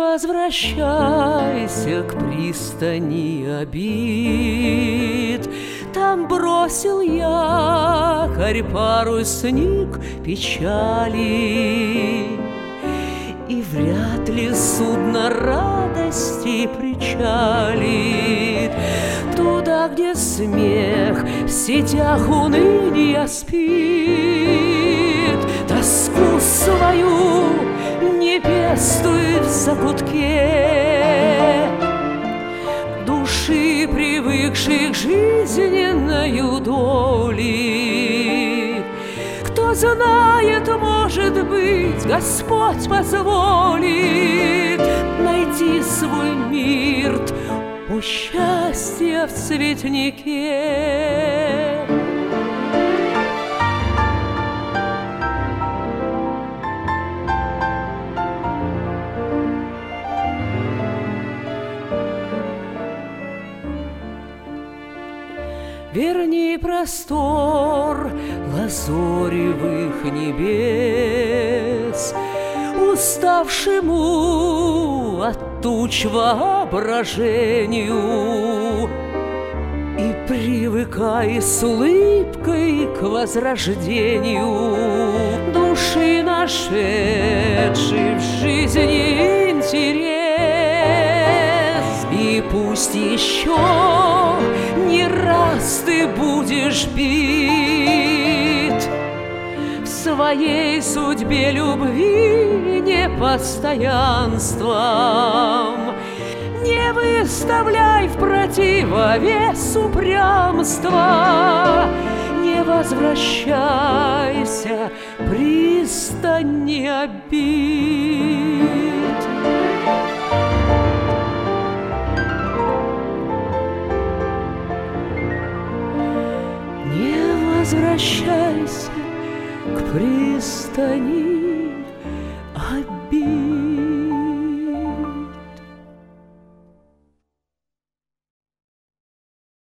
возвращайся к пристани обид. Там бросил якорь парусник печали, и вряд ли судно радости причалит туда, где смех в сетях уныния спит. Тоску свою не пестует в закутке души, привыкших к жизненною доли. Кто знает, может быть, Господь позволит найти свой мир у счастья в цветнике. Верни простор лазоревых небес уставшему от туч воображению, и привыкай с улыбкой к возрождению души, нашедшей в жизни интерес. И пусть еще не раз ты будешь бит в своей судьбе любви непостоянством, не выставляй в противовес упрямства, не возвращайся к пристани обид. Возвращайся к пристани обид.